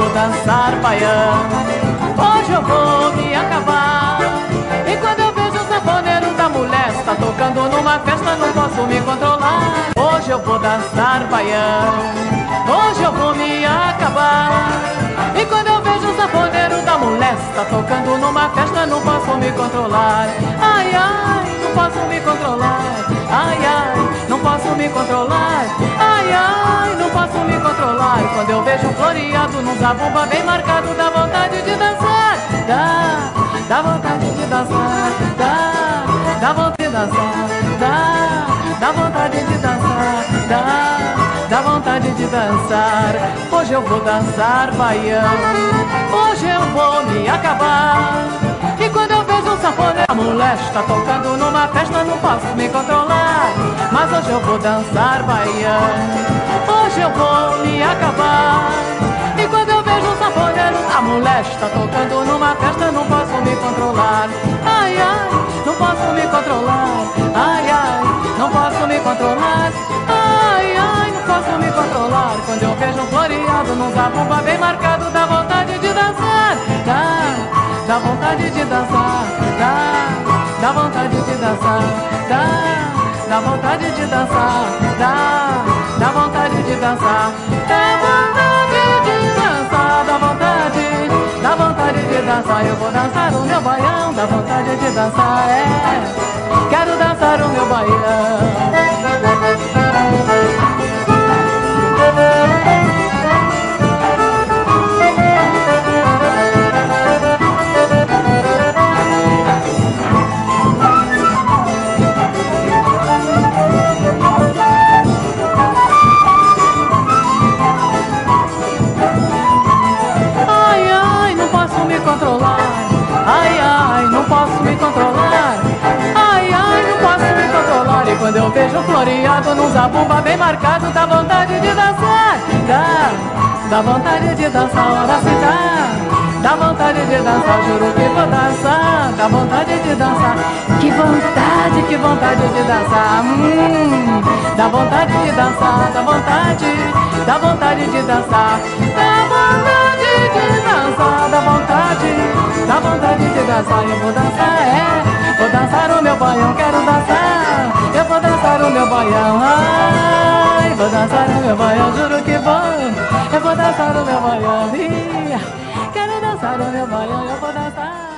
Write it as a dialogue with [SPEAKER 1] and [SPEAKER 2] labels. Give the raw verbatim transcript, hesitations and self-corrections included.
[SPEAKER 1] vou dançar baião, hoje eu vou me acabar. E quando eu vejo o sanfoneiro da mulher está tocando numa festa, não posso me controlar. Hoje eu vou dançar baião, hoje eu vou me acabar. E quando eu vejo o sanfoneiro da mulher está tocando numa festa, não posso me controlar. Ai, ai, não posso me controlar. Ai, ai, não posso me controlar. Ai, ai, não posso me controlar. E quando eu vejo um floreado num zabumba bem marcado, dá vontade de dançar. Dá, dá vontade de dançar. Dá, dá vontade de dançar. Dá, dá vontade de dançar. Dá, dá vontade de dançar. Hoje eu vou dançar baião, hoje eu vou me acabar. E quando eu vejo um sanfoneiro, a mulher está tocando numa festa, não posso me controlar. Mas hoje eu vou dançar baião, hoje eu vou me acabar. E quando eu vejo um sanfoneiro, a mulher está tocando numa festa, não posso me controlar. Ai, ai, não posso me controlar. Ai, ai, não posso me controlar. Ai, ai, não posso me controlar. Quando eu vejo um floreado num zabumba bem marcado, dá vontade de dançar. Dá, dá vontade de dançar. Dá, dá vontade de dançar. Dá, dá vontade de dançar. Dá, dá vontade de dançar. Dá vontade de dançar. Dá vontade, dá vontade de dançar. Eu vou dançar o meu baião. Dá vontade de dançar, é. Quero dançar o meu baião. Quando eu vejo um floreado num zabumba bem marcado, dá vontade de dançar. Dá, dá vontade de dançar, ora se dá. Dá vontade de dançar, juro que vou dançar. Dá vontade de dançar, que vontade, que vontade de dançar. Hum, dá vontade de dançar, dá vontade, dá vontade de dançar. Dá vontade de dançar, dá vontade, dá vontade de dançar. Eu vou dançar, é, vou dançar o meu baião, quero dançar. Eu vou dançar o meu baião, ai, vou dançar o meu baião, juro que vou. Eu vou dançar o meu baião, quero dançar o meu baião, eu vou dançar.